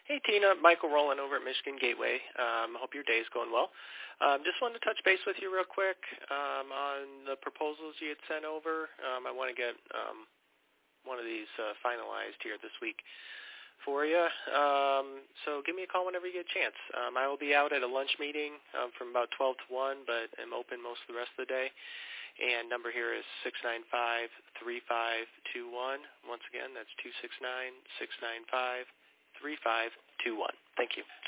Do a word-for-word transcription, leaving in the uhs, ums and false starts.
Hey, Tina. Michael Rowland over at Michigan Gateway. Um, hope your day is going well. Um, just wanted to touch base with you real quick um, on the proposals you had sent over. Um, I want to get um, one of these uh, finalized here this week for you. Um, so give me a call whenever you get a chance. Um, I will be out at a lunch meeting um, from about twelve to one, but I'm open most of the rest of the day. And number here is six nine five, three five two one. Once again, that's two six nine, six nine five, three five two one. Thank you.